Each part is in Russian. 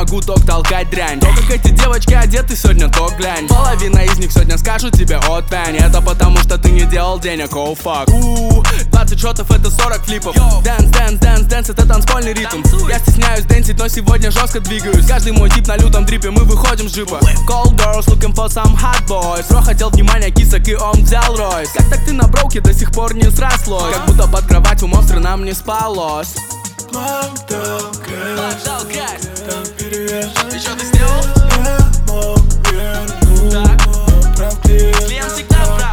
гудок толкать дрянь. То, как эти девочки одеты сегодня, то глянь. Половина из них сегодня скажут тебе отвянь. Это потому, что ты не делал денег, oh fuck. 20 шотов это 40 флипов. Dance, dance, dance, dance, это танцпольный ритм. Я стесняюсь дэнсить, но сегодня жестко двигаюсь. Каждый мой тип на лютом дрипе, мы выходим с джипа. Cold girls looking for some hot boys. Про хотел внимания кисок и он взял Ройс. Как так ты на броуке до сих пор не срослось? Как будто под кровать у монстра нам не спалось. Дал грязь. И чё ты сделал? Я мог вернуть, но прав клиент. Клиент всегда прав.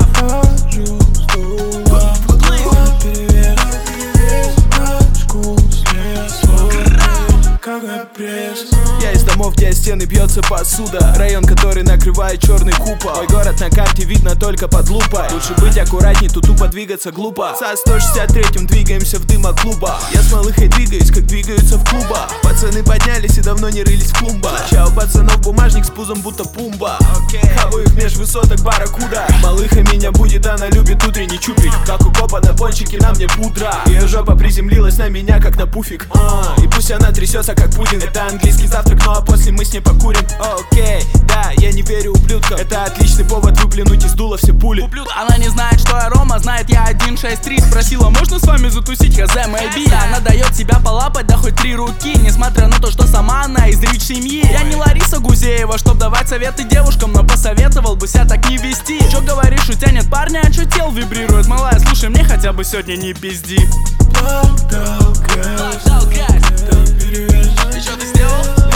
Я из домов, где стены бьется посуда. Район, который накрывает черный купол. Мой город на карте видно только под лупой. Лучше быть аккуратней, тут тупо двигаться глупо. Со 163-м двигаемся в дымо-клуба. Я с малыхой двигаюсь, как двигаются в клубах. Пацаны поднялись и давно не рылись в клумбах. Ща у пацанов бумажник с пузом будто пумба. Хаваю их меж высоток барракуда. Малыха меня будет, она любит утренний чупик. Как у копа на пончике, на мне пудра. Ее жопа приземлилась на меня, как на пуфик. И пусть она трясется, как пудинг. Это английский завтрак, ну а после мы с ней покурим. Окей, да, я не верю ублюдкам. Это отличный повод выплюнуть из дула все пули. Она не знает, что я Рома, знает я 163. Спросила, можно с вами затусить, хз, maybe. Она дает себя полапать, да хоть 3 руки. Несмотря на то, что сама она из рич семьи. Я не Лариса Гузеева, чтоб давать советы девушкам, но посоветовал бы себя так не вести. Чё говоришь, у тебя нет парня, а чё тел вибрирует? Малая, слушай, мне хотя бы сегодня не пизди. Дал грязь. И чё ты сделал?